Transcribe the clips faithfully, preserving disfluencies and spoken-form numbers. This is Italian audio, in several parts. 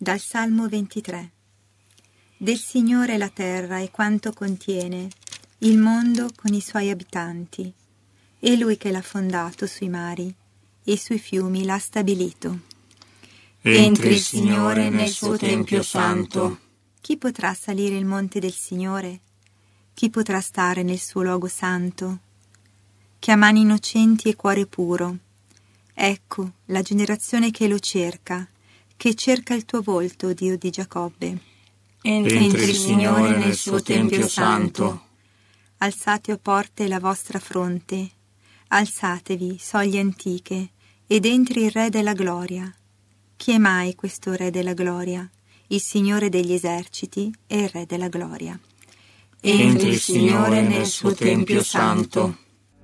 Dal Salmo ventitré. Del Signore la terra e quanto contiene, il mondo con i suoi abitanti. È Lui che l'ha fondato sui mari e sui fiumi l'ha stabilito. Entri il Signore nel suo Tempio santo. Chi potrà salire il monte del Signore? Chi potrà stare nel suo luogo santo? Chi ha mani innocenti e cuore puro. Ecco la generazione che lo cerca, che cerca il tuo volto, Dio di Giacobbe. Entri il Signore nel suo Tempio santo. Alzate, o porte, la vostra fronte, alzatevi, soglie antiche, ed entri il Re della gloria. Chi è mai questo Re della gloria? Il Signore degli eserciti è il Re della gloria. Entri il Signore nel suo Tempio santo.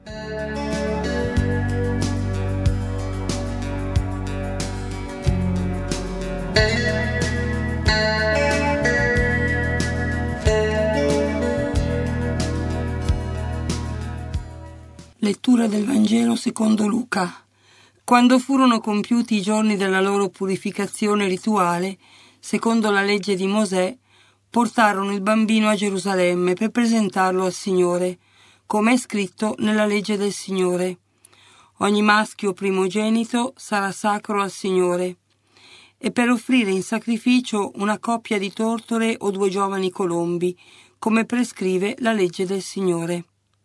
Lettura del Vangelo secondo Luca. Quando furono compiuti i giorni della loro purificazione rituale, secondo la legge di Mosè, portarono il bambino a Gerusalemme per presentarlo al Signore, come è scritto nella legge del Signore. Ogni maschio primogenito sarà sacro al Signore, e per offrire in sacrificio una coppia di tortore o due giovani colombi, come prescrive la legge del Signore.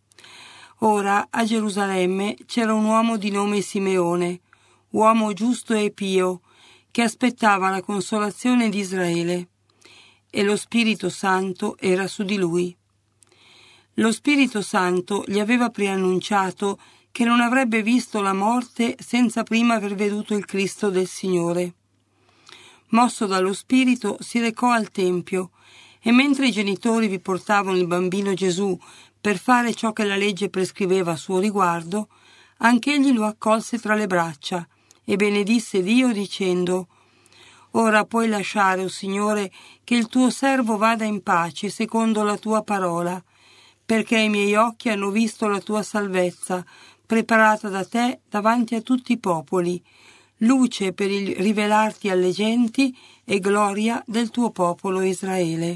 Ora a Gerusalemme c'era un uomo di nome Simeone, uomo giusto e pio, che aspettava la consolazione di Israele, e lo Spirito Santo era su di lui. Lo Spirito Santo gli aveva preannunciato che non avrebbe visto la morte senza prima aver veduto il Cristo del Signore. Mosso dallo Spirito si recò al Tempio, e mentre i genitori vi portavano il bambino Gesù per fare ciò che la legge prescriveva a suo riguardo, anch'egli lo accolse tra le braccia e benedisse Dio dicendo: «Ora puoi lasciare, o Signore, che il tuo servo vada in pace secondo la tua parola, perché i miei occhi hanno visto la tua salvezza, preparata da te davanti a tutti i popoli, luce per il rivelarti alle genti e gloria del tuo popolo Israele».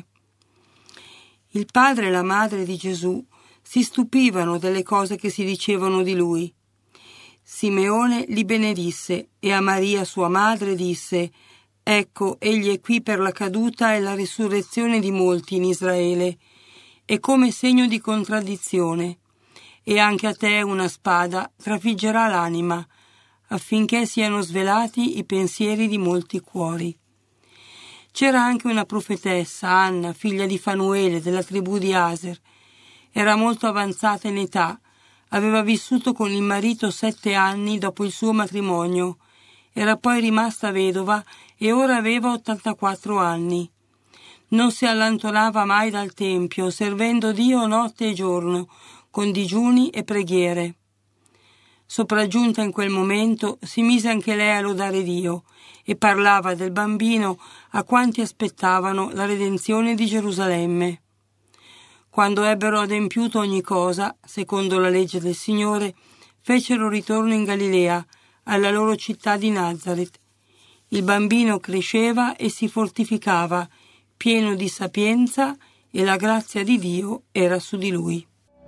Il padre e la madre di Gesù si stupivano delle cose che si dicevano di lui. Simeone li benedisse e a Maria sua madre disse: «Ecco, egli è qui per la caduta e la risurrezione di molti in Israele, e come segno di contraddizione, e anche a te una spada trafiggerà l'anima, affinché siano svelati i pensieri di molti cuori». C'era anche una profetessa, Anna, figlia di Fanuele, della tribù di Aser. Era molto avanzata in età, aveva vissuto con il marito sette anni dopo il suo matrimonio, era poi rimasta vedova e ora aveva ottantaquattro anni. Non si allontanava mai dal Tempio, servendo Dio notte e giorno, con digiuni e preghiere. Sopraggiunta in quel momento, si mise anche lei a lodare Dio e parlava del bambino a quanti aspettavano la redenzione di Gerusalemme. Quando ebbero adempiuto ogni cosa, secondo la legge del Signore, fecero ritorno in Galilea, alla loro città di Nazaret. Il bambino cresceva e si fortificava, pieno di sapienza, e la grazia di Dio era su di lui.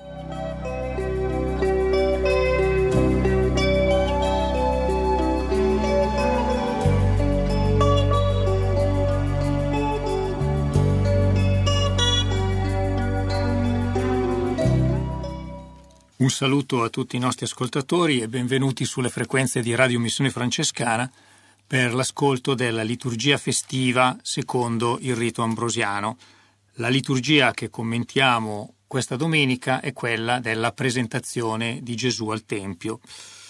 Un saluto a tutti i nostri ascoltatori e benvenuti sulle frequenze di Radio Missione Francescana per l'ascolto della liturgia festiva secondo il rito ambrosiano. La liturgia che commentiamo questa domenica è quella della presentazione di Gesù al Tempio.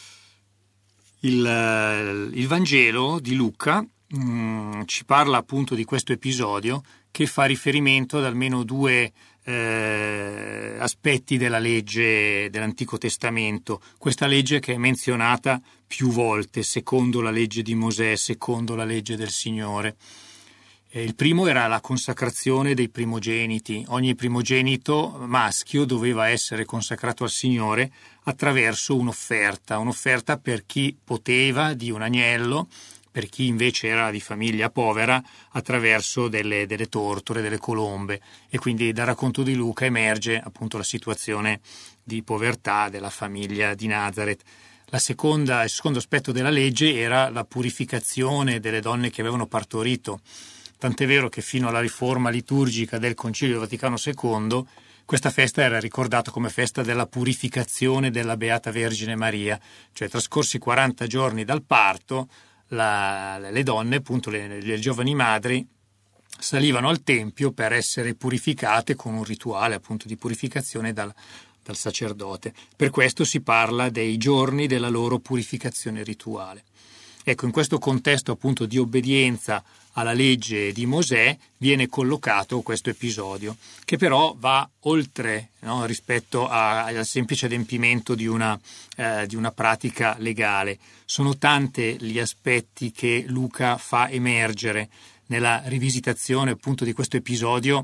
Il, il Vangelo di Luca mh, ci parla appunto di questo episodio che fa riferimento ad almeno due Eh, aspetti della legge dell'Antico Testamento, questa legge che è menzionata più volte, secondo la legge di Mosè, secondo la legge del Signore. Eh, il primo era la consacrazione dei primogeniti. Ogni primogenito maschio doveva essere consacrato al Signore attraverso un'offerta, un'offerta per chi poteva di un agnello, per chi invece era di famiglia povera attraverso delle, delle torture, delle colombe, e quindi dal racconto di Luca emerge appunto la situazione di povertà della famiglia di Nazaret. La seconda, il secondo aspetto della legge era la purificazione delle donne che avevano partorito, tant'è vero che fino alla riforma liturgica del Concilio Vaticano secondo questa festa era ricordata come festa della purificazione della Beata Vergine Maria, cioè trascorsi quaranta giorni dal parto, la, le donne, appunto le, le giovani madri, salivano al Tempio per essere purificate con un rituale appunto di purificazione dal, dal sacerdote. Per questo si parla dei giorni della loro purificazione rituale. Ecco, in questo contesto appunto di obbedienza alla legge di Mosè viene collocato questo episodio, che però va oltre, no, rispetto a, al semplice adempimento di una, eh, di una pratica legale. Sono tanti gli aspetti che Luca fa emergere nella rivisitazione appunto di questo episodio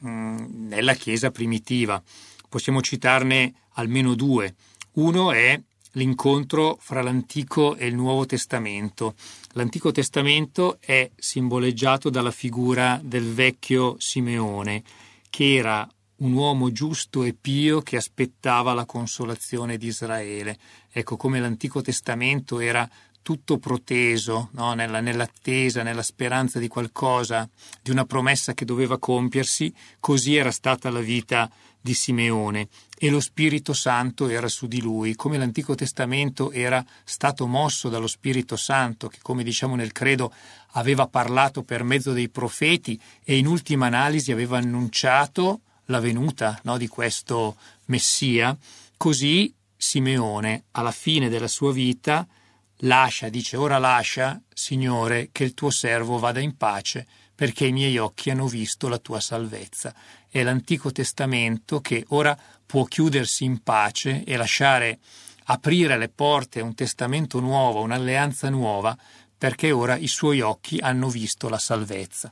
mh, nella Chiesa primitiva. Possiamo citarne almeno due. Uno è l'incontro fra l'Antico e il Nuovo Testamento. L'Antico Testamento è simboleggiato dalla figura del vecchio Simeone, che era un uomo giusto e pio che aspettava la consolazione di Israele. Ecco, come l'Antico Testamento era tutto proteso, no? nella, nell'attesa, nella speranza di qualcosa, di una promessa che doveva compiersi, così era stata la vita di Simeone, e lo Spirito Santo era su di lui, come l'Antico Testamento era stato mosso dallo Spirito Santo, che, come diciamo nel credo, aveva parlato per mezzo dei profeti e in ultima analisi aveva annunciato la venuta, no, di questo Messia. Così Simeone, alla fine della sua vita, lascia, dice: ora lascia, Signore, che il tuo servo vada in pace, perché i miei occhi hanno visto la tua salvezza. È l'Antico Testamento che ora può chiudersi in pace e lasciare aprire le porte a un testamento nuovo, un'alleanza nuova, perché ora i suoi occhi hanno visto la salvezza.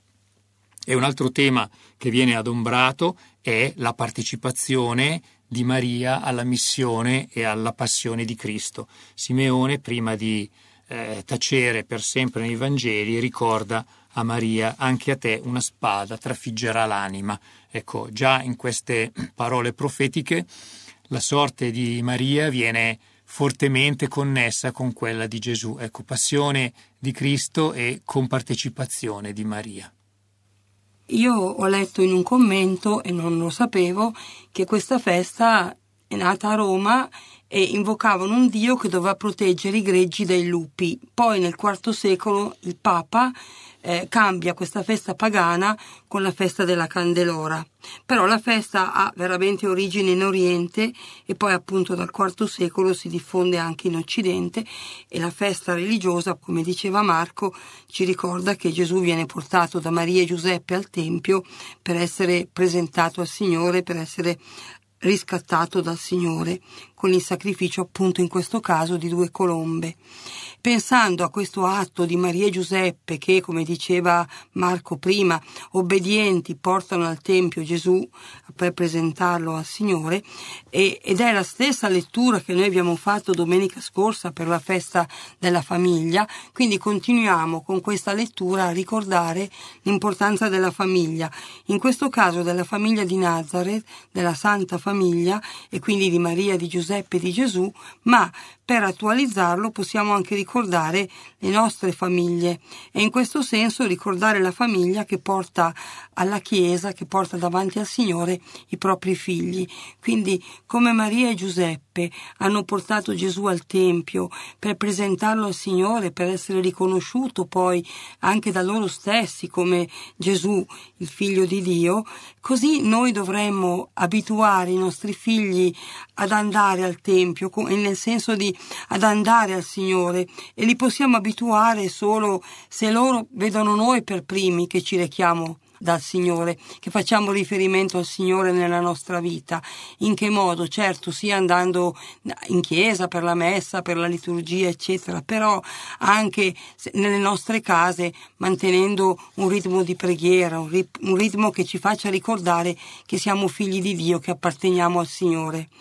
E un altro tema che viene adombrato è la partecipazione di Maria alla missione e alla passione di Cristo. Simeone, prima di eh, tacere per sempre nei Vangeli, ricorda a Maria: anche a te una spada trafiggerà l'anima. Ecco, già in queste parole profetiche la sorte di Maria viene fortemente connessa con quella di Gesù. Ecco, passione di Cristo e compartecipazione di Maria. Io ho letto in un commento, e non lo sapevo, che questa festa è nata a Roma e invocavano un dio che doveva proteggere i greggi dai lupi. Poi nel quarto secolo il Papa eh, cambia questa festa pagana con la festa della Candelora. Però la festa ha veramente origine in Oriente e poi appunto dal quarto secolo si diffonde anche in Occidente, e la festa religiosa, come diceva Marco, ci ricorda che Gesù viene portato da Maria e Giuseppe al Tempio per essere presentato al Signore, per essere riscattato dal Signore con il sacrificio appunto in questo caso di due colombe. Pensando a questo atto di Maria e Giuseppe che, come diceva Marco prima, obbedienti portano al Tempio Gesù per presentarlo al Signore, e, ed è la stessa lettura che noi abbiamo fatto domenica scorsa per la festa della famiglia, quindi continuiamo con questa lettura a ricordare l'importanza della famiglia, in questo caso della famiglia di Nazaret, della Santa Famiglia, e quindi di Maria, di Giuseppe e di Gesù, ma per attualizzarlo possiamo anche ricordare le nostre famiglie, e in questo senso ricordare la famiglia che porta alla Chiesa, che porta davanti al Signore i propri figli. Quindi come Maria e Giuseppe hanno portato Gesù al Tempio per presentarlo al Signore, per essere riconosciuto poi anche da loro stessi come Gesù, il Figlio di Dio, così noi dovremmo abituare i nostri figli ad andare al Tempio, nel senso di ad andare al Signore, e li possiamo abituare solo se loro vedono noi per primi che ci rechiamo dal Signore, che facciamo riferimento al Signore nella nostra vita. In che modo? Certo, sia andando in chiesa per la messa, per la liturgia, eccetera, però anche nelle nostre case mantenendo un ritmo di preghiera, un, rit- un ritmo che ci faccia ricordare che siamo figli di Dio, che apparteniamo al Signore.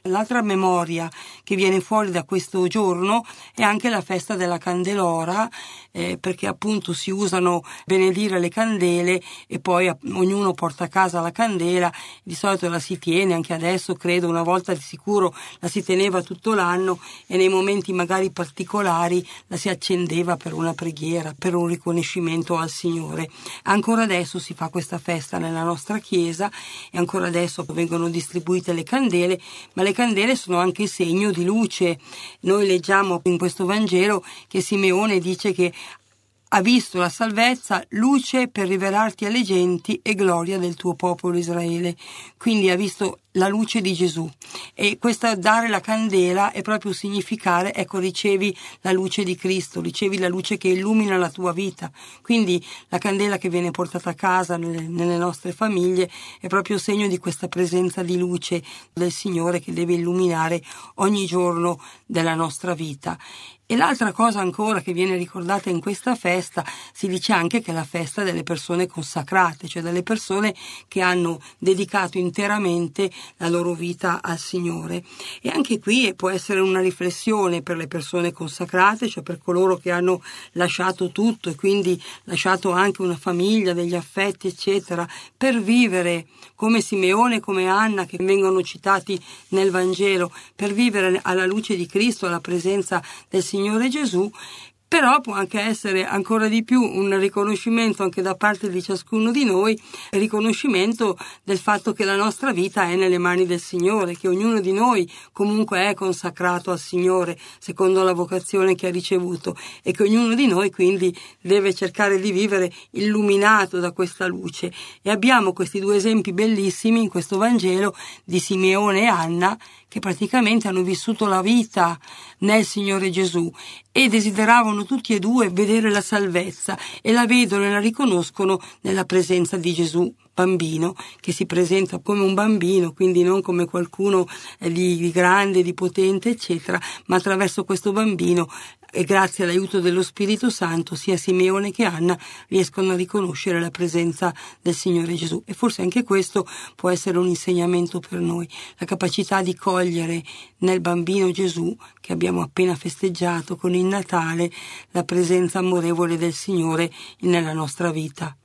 L'altra memoria che viene fuori da questo giorno è anche la festa della Candelora, eh, perché appunto si usano benedire le candele e poi ognuno porta a casa la candela. Di solito la si tiene, anche adesso credo, una volta di sicuro la si teneva tutto l'anno, e nei momenti magari particolari la si accendeva per una preghiera, per un riconoscimento al Signore. Ancora adesso si fa questa festa nella nostra chiesa e ancora adesso vengono distribuite le candele, ma le candele sono anche segno di luce. Noi leggiamo in questo Vangelo che Simeone dice che ha visto la salvezza, luce per rivelarti alle genti e gloria del tuo popolo Israele. Quindi ha visto la luce di Gesù, e questa dare la candela è proprio significare, ecco, ricevi la luce di Cristo, ricevi la luce che illumina la tua vita. Quindi la candela che viene portata a casa nelle, nelle nostre famiglie è proprio segno di questa presenza di luce del Signore che deve illuminare ogni giorno della nostra vita. E l'altra cosa ancora che viene ricordata in questa festa, si dice anche che è la festa delle persone consacrate, cioè delle persone che hanno dedicato interamente la loro vita al Signore. E anche qui può essere una riflessione per le persone consacrate, cioè per coloro che hanno lasciato tutto e quindi lasciato anche una famiglia, degli affetti eccetera, per vivere come Simeone, come Anna, che vengono citati nel Vangelo, per vivere alla luce di Cristo, alla presenza del Signore Gesù. Però può anche essere ancora di più un riconoscimento anche da parte di ciascuno di noi, il riconoscimento del fatto che la nostra vita è nelle mani del Signore, che ognuno di noi comunque è consacrato al Signore secondo la vocazione che ha ricevuto, e che ognuno di noi quindi deve cercare di vivere illuminato da questa luce. E abbiamo questi due esempi bellissimi in questo Vangelo di Simeone e Anna, che praticamente hanno vissuto la vita nel Signore Gesù e desideravano tutti e due vedere la salvezza, e la vedono e la riconoscono nella presenza di Gesù bambino, che si presenta come un bambino, quindi non come qualcuno di, di grande, di potente eccetera, ma attraverso questo bambino, e grazie all'aiuto dello Spirito Santo, sia Simeone che Anna riescono a riconoscere la presenza del Signore Gesù. E forse anche questo può essere un insegnamento per noi, la capacità di cogliere nel bambino Gesù, che abbiamo appena festeggiato con il Natale, la presenza amorevole del Signore nella nostra vita.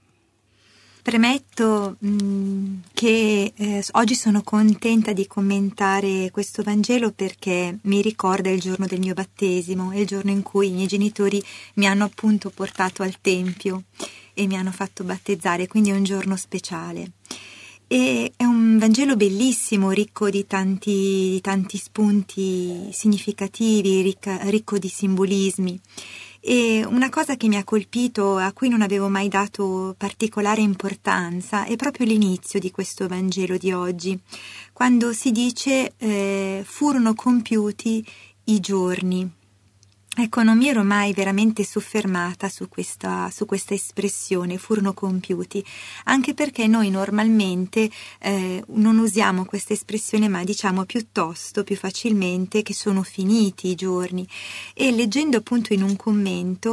Premetto mh, che eh, oggi sono contenta di commentare questo Vangelo perché mi ricorda il giorno del mio battesimo, è il giorno in cui i miei genitori mi hanno appunto portato al Tempio e mi hanno fatto battezzare, quindi è un giorno speciale. E è un Vangelo bellissimo, ricco di tanti, di tanti spunti significativi, ricca, ricco di simbolismi. E una cosa che mi ha colpito, a cui non avevo mai dato particolare importanza, è proprio l'inizio di questo Vangelo di oggi, quando si dice eh, furono compiuti i giorni. Ecco, non mi ero mai veramente soffermata su questa, su questa espressione, furono compiuti, anche perché noi normalmente eh, non usiamo questa espressione, ma diciamo piuttosto, più facilmente, che sono finiti i giorni. E leggendo appunto in un commento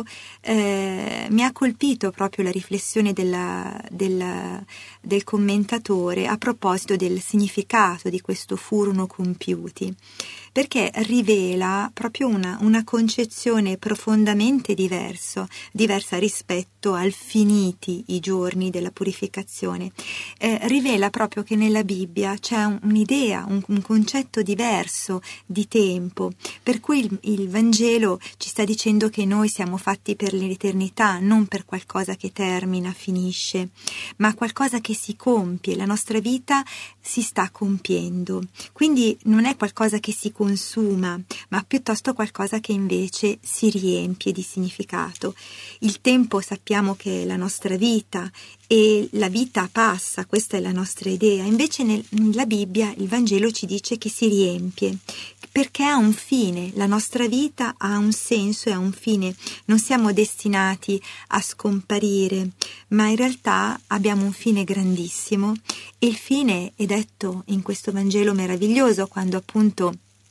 eh, mi ha colpito proprio la riflessione della, della, del commentatore a proposito del significato di questo furono compiuti, perché rivela proprio una, una concezione profondamente diverso, diversa rispetto al finiti i giorni della purificazione. Eh, rivela proprio che nella Bibbia c'è un, un'idea, un, un concetto diverso di tempo, per cui il, il Vangelo ci sta dicendo che noi siamo fatti per l'eternità, non per qualcosa che termina, finisce, ma qualcosa che si compie. La nostra vita si sta compiendo, quindi non è qualcosa che si consuma, ma piuttosto qualcosa che invece si riempie di significato. Il tempo sappiamo che è la nostra vita e la vita passa, questa è la nostra idea. Invece nel, nella Bibbia il Vangelo ci dice che si riempie, perché ha un fine, la nostra vita ha un senso e ha un fine. Non siamo destinati a scomparire, ma in realtà abbiamo un fine grandissimo, e il fine è detto in questo Vangelo meraviglioso, quando appunto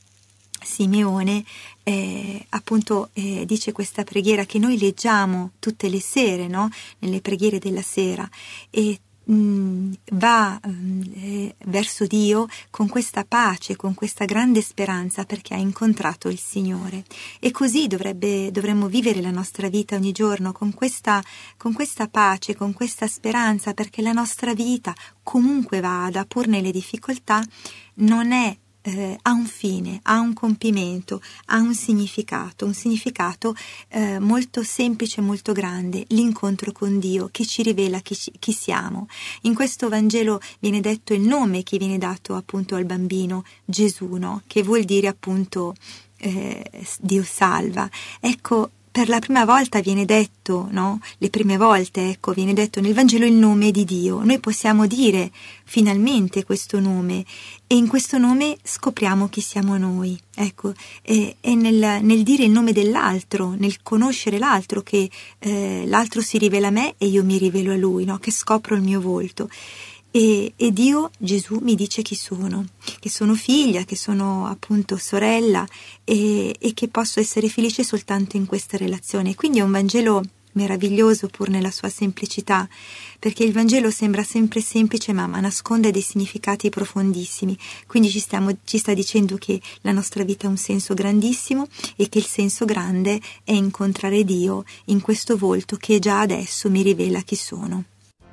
Simeone eh, appunto eh, dice questa preghiera che noi leggiamo tutte le sere, no? Nelle preghiere della sera, e mh, va eh, verso Dio con questa pace, con questa grande speranza, perché ha incontrato il Signore. E così dovrebbe, dovremmo vivere la nostra vita ogni giorno, con questa, con questa pace, con questa speranza, perché la nostra vita, comunque vada, pur nelle difficoltà, non è Eh, ha un fine, ha un compimento, ha un significato, un significato eh, molto semplice, molto grande, l'incontro con Dio che ci rivela chi, chi siamo. In questo Vangelo viene detto il nome che viene dato appunto al bambino, Gesù, no? Che vuol dire appunto eh, Dio salva. Ecco, per la prima volta viene detto, no? Le prime volte, ecco, viene detto nel Vangelo il nome di Dio. Noi possiamo dire finalmente questo nome, e in questo nome scopriamo chi siamo noi. Ecco, e, e nel, nel dire il nome dell'altro, nel conoscere l'altro, che eh, l'altro si rivela a me e io mi rivelo a lui, no? Che scopro il mio volto. E, e Dio, Gesù, mi dice chi sono, che sono figlia, che sono appunto sorella, e, e che posso essere felice soltanto in questa relazione. Quindi è un Vangelo meraviglioso pur nella sua semplicità, perché il Vangelo sembra sempre semplice ma, ma nasconde dei significati profondissimi. Quindi ci, stiamo, ci sta dicendo che la nostra vita ha un senso grandissimo e che il senso grande è incontrare Dio in questo volto che già adesso mi rivela chi sono.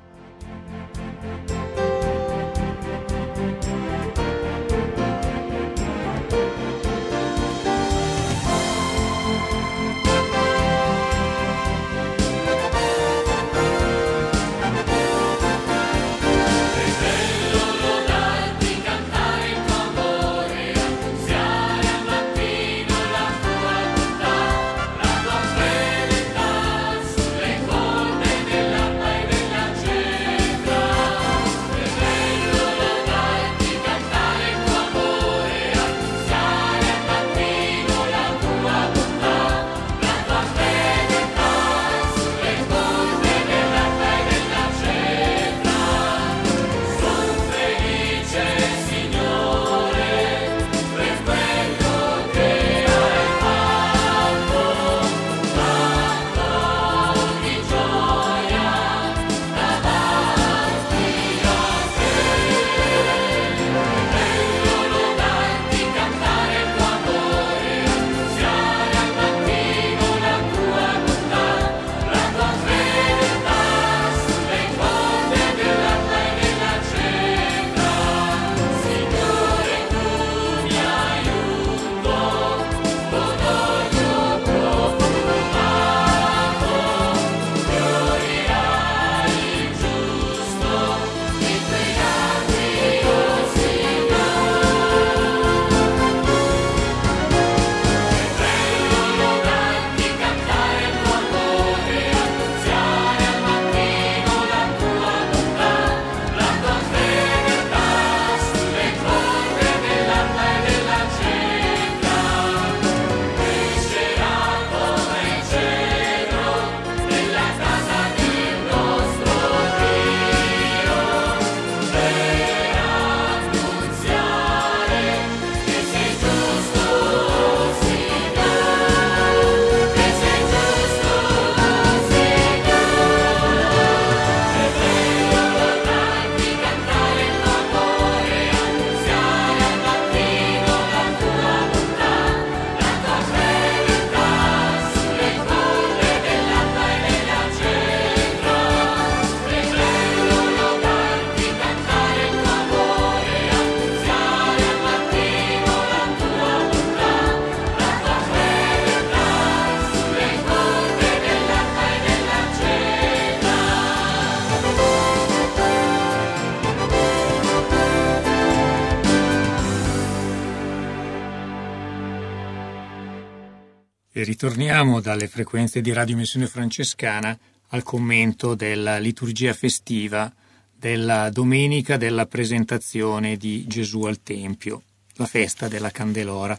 E ritorniamo dalle frequenze di Radio Missione Francescana al commento della liturgia festiva della domenica della presentazione di Gesù al Tempio, la festa della Candelora.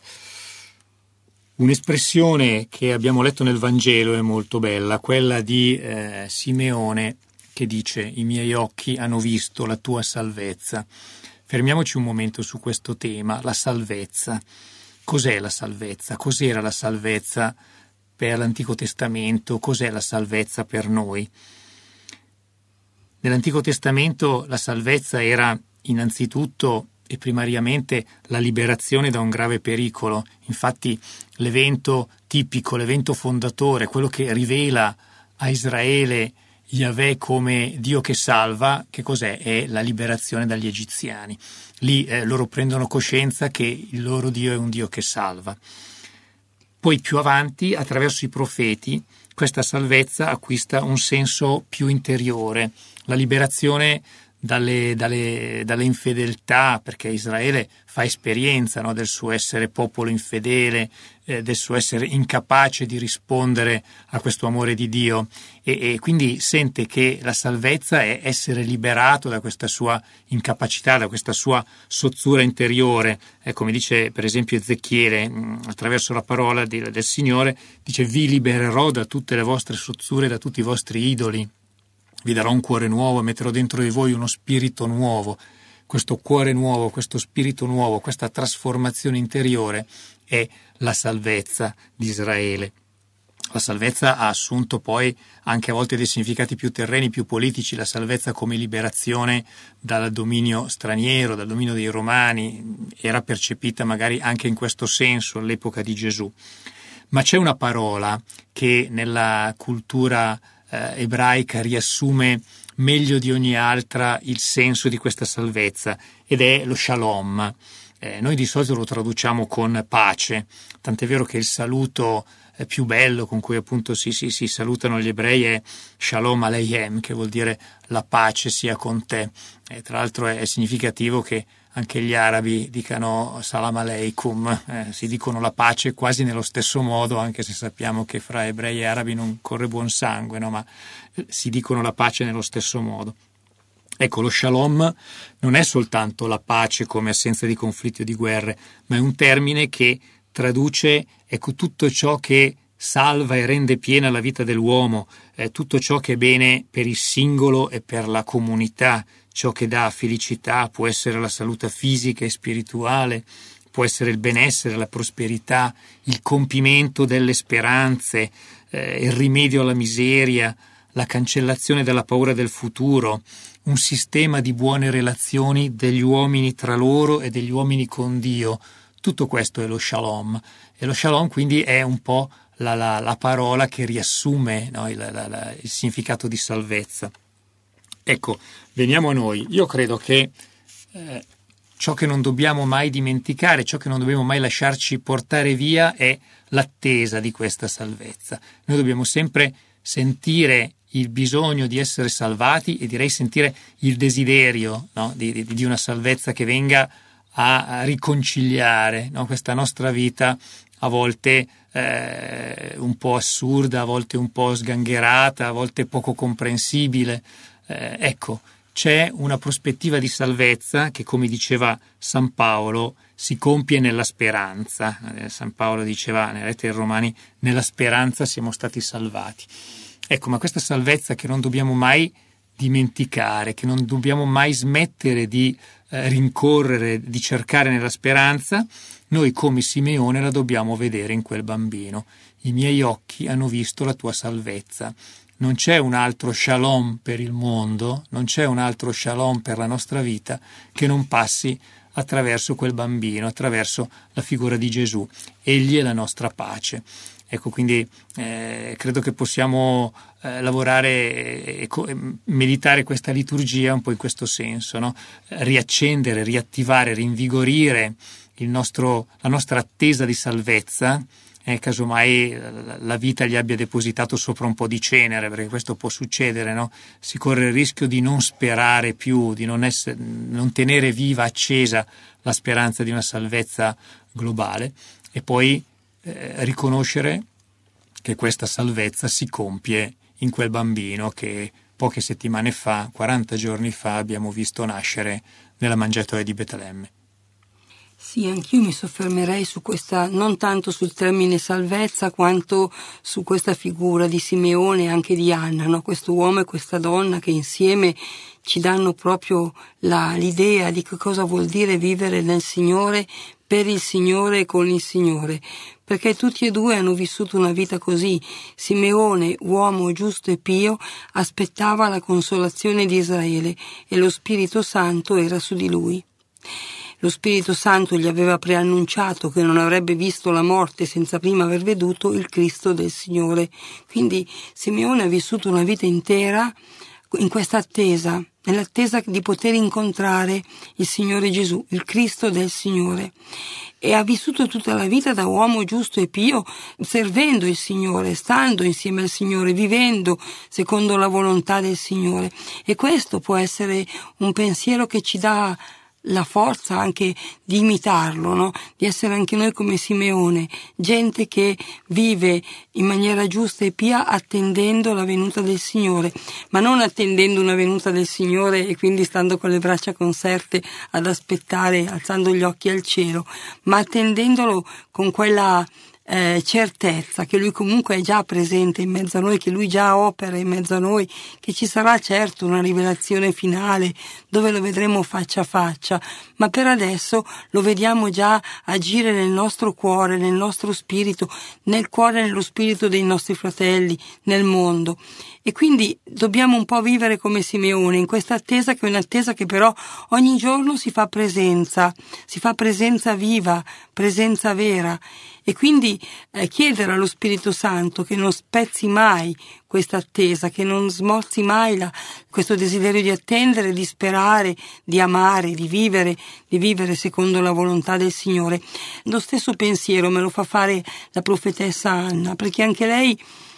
Un'espressione che abbiamo letto nel Vangelo è molto bella, quella di eh, Simeone, che dice: i miei occhi hanno visto la tua salvezza. Fermiamoci un momento su questo tema, la salvezza. Cos'è la salvezza? Cos'era la salvezza per l'Antico Testamento? Cos'è la salvezza per noi? Nell'Antico Testamento la salvezza era innanzitutto e primariamente la liberazione da un grave pericolo. Infatti l'evento tipico, l'evento fondatore, quello che rivela a Israele Yahweh come Dio che salva, che cos'è? È la liberazione dagli egiziani. Lì eh, loro prendono coscienza che il loro Dio è un Dio che salva. Poi più avanti, attraverso i profeti, questa salvezza acquista un senso più interiore, la liberazione dalle, dalle, dalle infedeltà, perché Israele fa esperienza, no, del suo essere popolo infedele, eh, del suo essere incapace di rispondere a questo amore di Dio, e, e quindi sente che la salvezza è essere liberato da questa sua incapacità, da questa sua sozzura interiore. Eh, come dice per esempio Ezechiele, mh, attraverso la parola di, del Signore, dice: vi libererò da tutte le vostre sozzure, da tutti i vostri idoli. Vi darò un cuore nuovo e metterò dentro di voi uno spirito nuovo. Questo cuore nuovo, questo spirito nuovo, questa trasformazione interiore è la salvezza di Israele. La salvezza ha assunto poi anche a volte dei significati più terreni, più politici, la salvezza come liberazione dal dominio straniero, dal dominio dei Romani, era percepita magari anche in questo senso all'epoca di Gesù. Ma c'è una parola che nella cultura eh, ebraica riassume meglio di ogni altra il senso di questa salvezza, ed è lo shalom. Eh, noi di solito lo traduciamo con pace, tant'è vero che il saluto eh, più bello con cui appunto si, si, si salutano gli ebrei è Shalom Aleichem, che vuol dire la pace sia con te. E tra l'altro è, è significativo che anche gli arabi dicano Salam Aleikum, eh, si dicono la pace quasi nello stesso modo, anche se sappiamo che fra ebrei e arabi non corre buon sangue, no? Ma eh, si dicono la pace nello stesso modo. Ecco, lo shalom non è soltanto la pace come assenza di conflitti o di guerre, ma è un termine che traduce, ecco, tutto ciò che salva e rende piena la vita dell'uomo, eh, tutto ciò che è bene per il singolo e per la comunità, ciò che dà felicità, può essere la salute fisica e spirituale, può essere il benessere, la prosperità, il compimento delle speranze, eh, il rimedio alla miseria, la cancellazione della paura del futuro, un sistema di buone relazioni degli uomini tra loro e degli uomini con Dio. Tutto questo è lo shalom, e lo shalom quindi è un po' la, la, la parola che riassume, no, il, la, la, il significato di salvezza. Ecco, veniamo a noi. Io credo che eh, ciò che non dobbiamo mai dimenticare, ciò che non dobbiamo mai lasciarci portare via è l'attesa di questa salvezza. Noi dobbiamo sempre sentire il bisogno di essere salvati, e direi sentire il desiderio, no, di, di, di una salvezza che venga a riconciliare, no, questa nostra vita a volte eh, un po' assurda, a volte un po' sgangherata, a volte poco comprensibile. Eh, ecco, c'è una prospettiva di salvezza che, come diceva San Paolo, si compie nella speranza. Eh, San Paolo diceva nelle lettere ai Romani: nella speranza siamo stati salvati. Ecco, ma questa salvezza che non dobbiamo mai dimenticare, che non dobbiamo mai smettere di eh, rincorrere, di cercare nella speranza, noi come Simeone la dobbiamo vedere in quel bambino. I miei occhi hanno visto la tua salvezza. Non c'è un altro shalom per il mondo, non c'è un altro shalom per la nostra vita che non passi attraverso quel bambino, attraverso la figura di Gesù. Egli è la nostra pace. Ecco, quindi eh, credo che possiamo eh, lavorare e, e meditare questa liturgia un po' in questo senso, no? Riaccendere, riattivare, rinvigorire il nostro, la nostra attesa di salvezza, eh, casomai la vita gli abbia depositato sopra un po' di cenere, perché questo può succedere, no? Si corre il rischio di non sperare più, di non, essere, non tenere viva, accesa la speranza di una salvezza globale, e poi Eh, riconoscere che questa salvezza si compie in quel bambino che poche settimane fa, quaranta giorni fa, abbiamo visto nascere nella mangiatoia di Betlemme. Sì, anch'io mi soffermerei su questa, non tanto sul termine salvezza quanto su questa figura di Simeone e anche di Anna, no? Questo uomo e questa donna che insieme ci danno proprio la, l'idea di che cosa vuol dire vivere nel Signore per il Signore e con il Signore, perché tutti e due hanno vissuto una vita così. Simeone, uomo giusto e pio, aspettava la consolazione di Israele e lo Spirito Santo era su di lui. Lo Spirito Santo gli aveva preannunciato che non avrebbe visto la morte senza prima aver veduto il Cristo del Signore. Quindi Simeone ha vissuto una vita intera in questa attesa, nell'attesa di poter incontrare il Signore Gesù, il Cristo del Signore. E ha vissuto tutta la vita da uomo giusto e pio, servendo il Signore, stando insieme al Signore, vivendo secondo la volontà del Signore. E questo può essere un pensiero che ci dà la forza anche di imitarlo, no? Di essere anche noi come Simeone, gente che vive in maniera giusta e pia attendendo la venuta del Signore, ma non attendendo una venuta del Signore e quindi stando con le braccia conserte ad aspettare, alzando gli occhi al cielo, ma attendendolo con quella Eh, certezza che lui comunque è già presente in mezzo a noi, che lui già opera in mezzo a noi, che ci sarà certo una rivelazione finale dove lo vedremo faccia a faccia, ma per adesso lo vediamo già agire nel nostro cuore, nel nostro spirito, nel cuore e nello spirito dei nostri fratelli, nel mondo. E quindi dobbiamo un po' vivere come Simeone, in questa attesa, che è un'attesa che però ogni giorno si fa presenza, si fa presenza viva, presenza vera. E quindi eh, chiedere allo Spirito Santo che non spezzi mai questa attesa, che non smorzi mai la, questo desiderio di attendere, di sperare, di amare, di vivere, di vivere secondo la volontà del Signore. Lo stesso pensiero me lo fa fare la profetessa Anna, perché anche lei,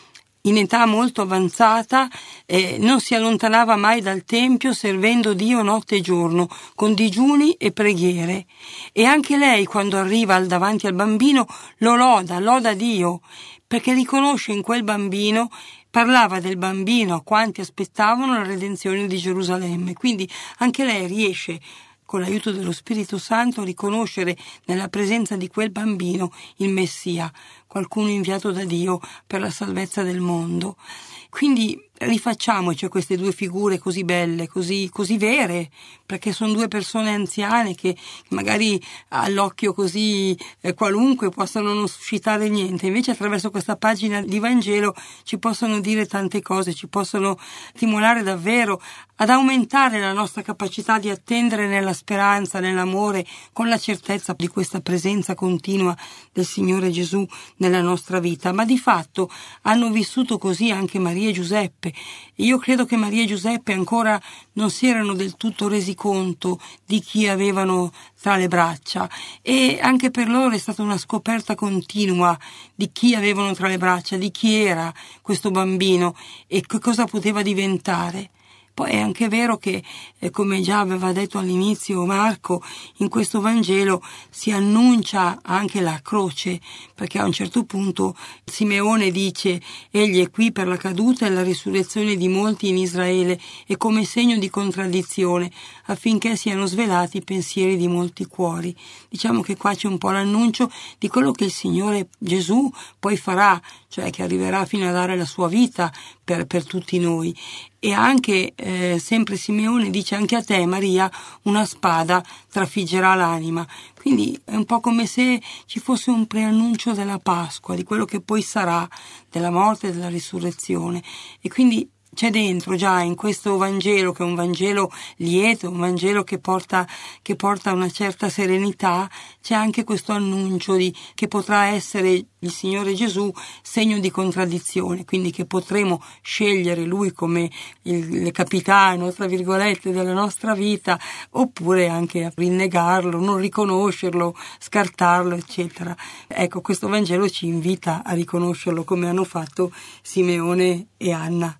in età molto avanzata, eh, non si allontanava mai dal Tempio, servendo Dio notte e giorno, con digiuni e preghiere. E anche lei, quando arriva al davanti al bambino, lo loda, loda Dio, perché riconosce in quel bambino, parlava del bambino a quanti aspettavano la redenzione di Gerusalemme. Quindi anche lei riesce, con l'aiuto dello Spirito Santo, a riconoscere nella presenza di quel bambino il Messia, qualcuno inviato da Dio per la salvezza del mondo. Quindi rifacciamoci queste due figure così belle, così, così vere, perché sono due persone anziane che magari all'occhio così eh, qualunque possono non suscitare niente, invece attraverso questa pagina di Vangelo ci possono dire tante cose, ci possono stimolare davvero ad aumentare la nostra capacità di attendere nella speranza, nell'amore, con la certezza di questa presenza continua del Signore Gesù nella nostra vita. Ma di fatto hanno vissuto così anche Maria e Giuseppe. Io credo che Maria e Giuseppe ancora non si erano del tutto resi conto di chi avevano tra le braccia, e anche per loro è stata una scoperta continua di chi avevano tra le braccia, di chi era questo bambino e che cosa poteva diventare. Poi è anche vero che, eh, come già aveva detto all'inizio Marco, in questo Vangelo si annuncia anche la croce, perché a un certo punto Simeone dice: egli è qui per la caduta e la risurrezione di molti in Israele e come segno di contraddizione, affinché siano svelati i pensieri di molti cuori. Diciamo che qua c'è un po' l'annuncio di quello che il Signore Gesù poi farà, cioè che arriverà fino a dare la sua vita per, per tutti noi. E anche, eh, sempre Simeone dice: anche a te, Maria, una spada trafiggerà l'anima. Quindi è un po' come se ci fosse un preannuncio della Pasqua, di quello che poi sarà, della morte e della risurrezione. E quindi c'è dentro già in questo Vangelo, che è un Vangelo lieto, un Vangelo che porta, che porta una certa serenità, c'è anche questo annuncio di che potrà essere il Signore Gesù segno di contraddizione, quindi che potremo scegliere Lui come il capitano, tra virgolette, della nostra vita, oppure anche rinnegarlo, non riconoscerlo, scartarlo, eccetera. Ecco, questo Vangelo ci invita a riconoscerlo come hanno fatto Simeone e Anna.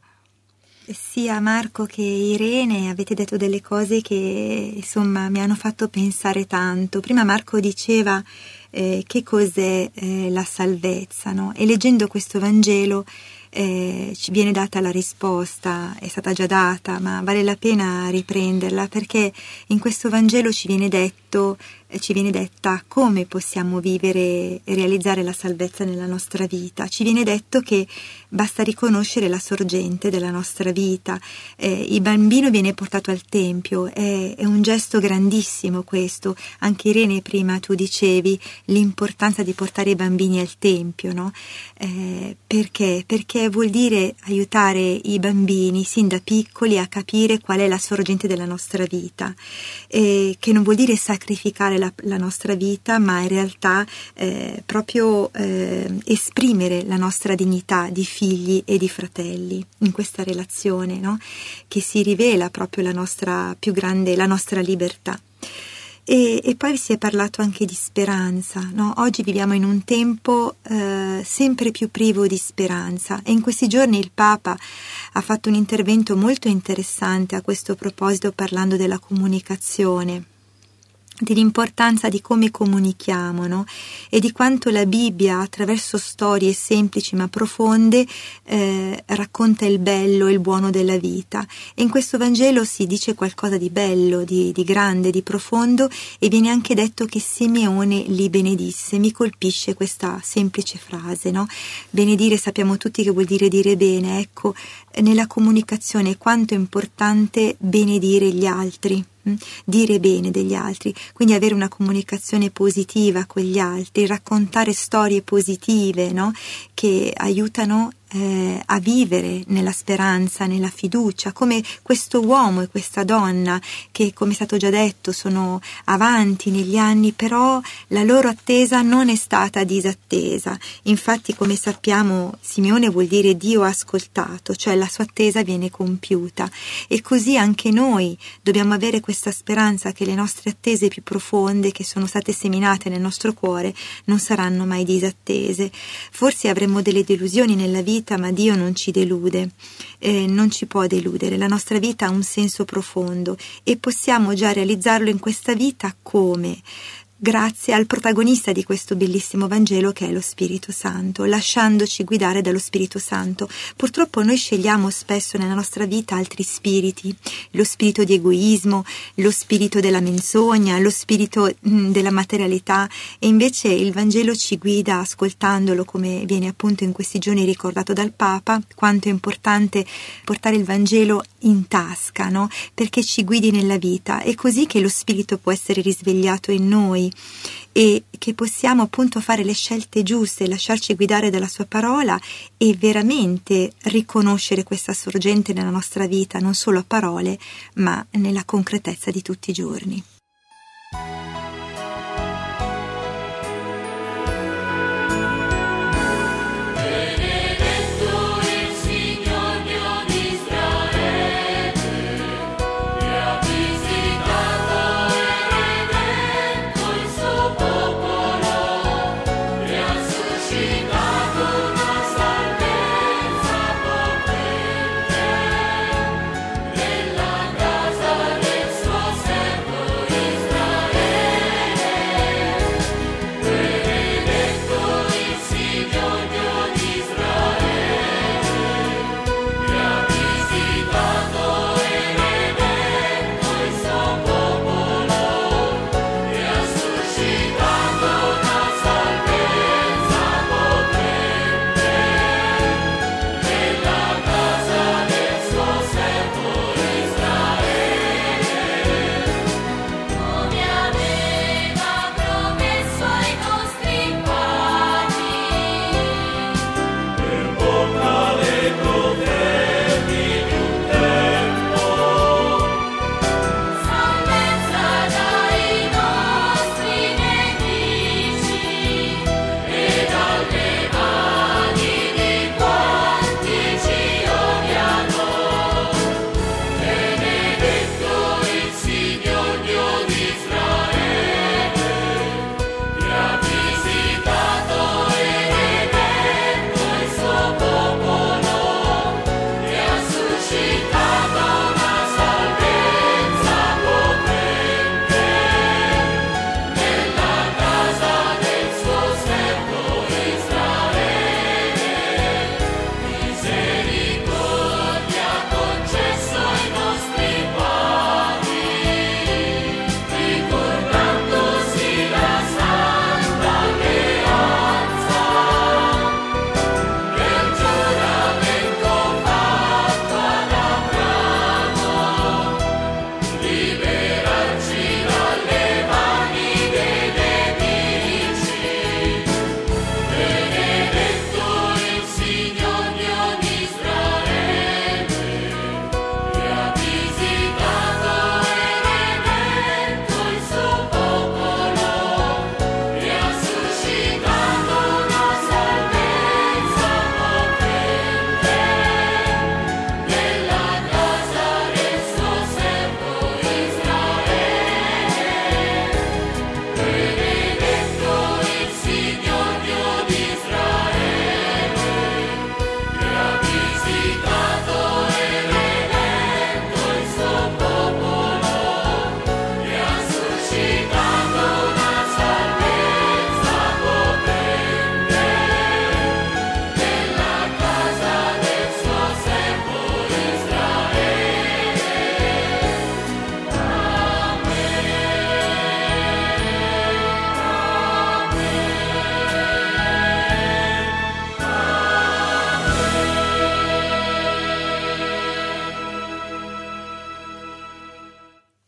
Sia Marco che Irene avete detto delle cose che insomma mi hanno fatto pensare tanto. Prima Marco diceva eh, che cos'è eh, la salvezza, no? E leggendo questo Vangelo eh, ci viene data la risposta, è stata già data, ma vale la pena riprenderla, perché in questo Vangelo ci viene detto detto, eh, ci viene detta come possiamo vivere e realizzare la salvezza nella nostra vita. Ci viene detto che basta riconoscere la sorgente della nostra vita. Eh, il bambino viene portato al tempio, è, è un gesto grandissimo questo. Anche Irene prima tu dicevi l'importanza di portare i bambini al tempio, no? Eh, perché? Perché vuol dire aiutare i bambini sin da piccoli a capire qual è la sorgente della nostra vita, eh, che non vuol dire sacrificare la, la nostra vita, ma in realtà eh, proprio eh, esprimere la nostra dignità di figli e di fratelli in questa relazione, no? Che si rivela proprio la nostra più grande, la nostra libertà. E, e poi si è parlato anche di speranza, no? Oggi viviamo in un tempo eh, sempre più privo di speranza, e in questi giorni il Papa ha fatto un intervento molto interessante a questo proposito, parlando della comunicazione, dell'importanza di come comunichiamo, no? E di quanto la Bibbia, attraverso storie semplici ma profonde, eh, racconta il bello e il buono della vita. E in questo Vangelo si dice qualcosa di bello, di, di grande, di profondo, e viene anche detto che Simeone li benedisse. Mi colpisce questa semplice frase, no? Benedire sappiamo tutti che vuol dire dire bene. Ecco, nella comunicazione quanto è importante benedire gli altri, dire bene degli altri, quindi avere una comunicazione positiva con gli altri, raccontare storie positive, no? Che aiutano eh, a vivere nella speranza, nella fiducia, come questo uomo e questa donna che, come è stato già detto, sono avanti negli anni, però la loro attesa non è stata disattesa. Infatti, come sappiamo, Simeone vuol dire Dio ha ascoltato, cioè la sua attesa viene compiuta, e così anche noi dobbiamo avere questa speranza che le nostre attese più profonde, che sono state seminate nel nostro cuore, non saranno mai disattese. Forse avremo delle delusioni nella vita, ma Dio non ci delude, eh, non ci può deludere. La nostra vita ha un senso profondo e possiamo già realizzarlo in questa vita come? Grazie al protagonista di questo bellissimo Vangelo, che è lo Spirito Santo, lasciandoci guidare dallo Spirito Santo. Purtroppo noi scegliamo spesso nella nostra vita altri spiriti, lo spirito di egoismo, lo spirito della menzogna, lo spirito mh, della materialità, e invece il Vangelo ci guida ascoltandolo, come viene appunto in questi giorni ricordato dal Papa, quanto è importante portare il Vangelo in tasca, no? Perché ci guidi nella vita. È così che lo Spirito può essere risvegliato in noi, e che possiamo appunto fare le scelte giuste, lasciarci guidare dalla sua parola e veramente riconoscere questa sorgente nella nostra vita, non solo a parole, ma nella concretezza di tutti i giorni. Nella casa del suo servo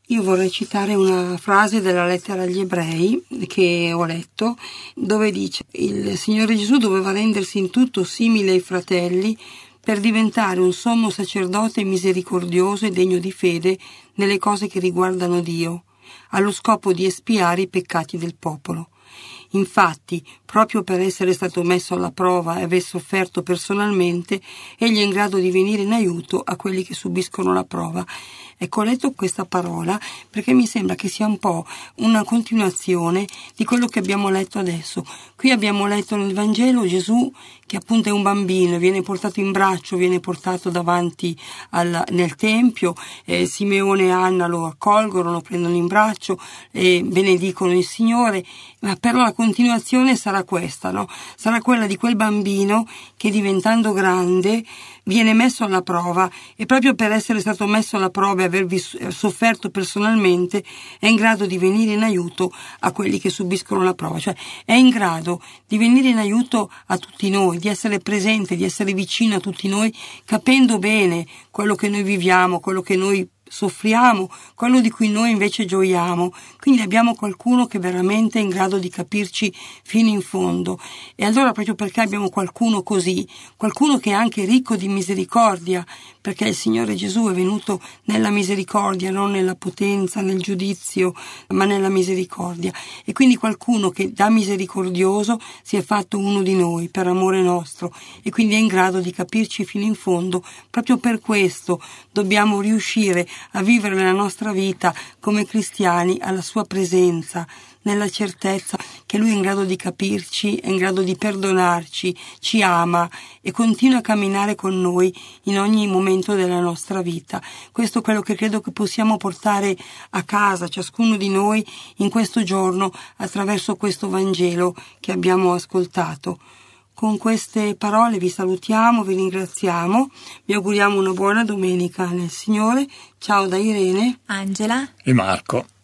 Io vorrei citare una frase della lettera agli Ebrei che ho letto, dove dice: il Signore Gesù doveva rendersi in tutto simile ai fratelli per diventare un sommo sacerdote misericordioso e degno di fede nelle cose che riguardano Dio, allo scopo di espiare i peccati del popolo. Infatti, proprio per essere stato messo alla prova e aver sofferto personalmente, egli è in grado di venire in aiuto a quelli che subiscono la prova. Ecco, ho letto questa parola perché mi sembra che sia un po' una continuazione di quello che abbiamo letto adesso. Qui abbiamo letto nel Vangelo Gesù che appunto è un bambino, viene portato in braccio, viene portato davanti al, nel Tempio, eh, Simeone e Anna lo accolgono, lo prendono in braccio e benedicono il Signore, ma però la continuazione sarà questa, no? Sarà quella di quel bambino che diventando grande viene messo alla prova e proprio per essere stato messo alla prova e aver sofferto personalmente è in grado di venire in aiuto a quelli che subiscono la prova, cioè è in grado di venire in aiuto a tutti noi, di essere presente, di essere vicino a tutti noi, capendo bene quello che noi viviamo, quello che noi soffriamo, quello di cui noi invece gioiamo. Quindi abbiamo qualcuno che veramente è in grado di capirci fino in fondo. E allora, proprio perché abbiamo qualcuno così, qualcuno che è anche ricco di misericordia, perché il Signore Gesù è venuto nella misericordia, non nella potenza, nel giudizio, ma nella misericordia, e quindi qualcuno che da misericordioso si è fatto uno di noi per amore nostro e quindi è in grado di capirci fino in fondo. Proprio per questo dobbiamo riuscire a vivere la nostra vita come cristiani alla sua presenza, nella certezza che Lui è in grado di capirci, è in grado di perdonarci, ci ama e continua a camminare con noi in ogni momento della nostra vita. Questo è quello che credo che possiamo portare a casa, ciascuno di noi, in questo giorno, attraverso questo Vangelo che abbiamo ascoltato. Con queste parole vi salutiamo, vi ringraziamo, vi auguriamo una buona domenica nel Signore. Ciao da Irene, Angela e Marco.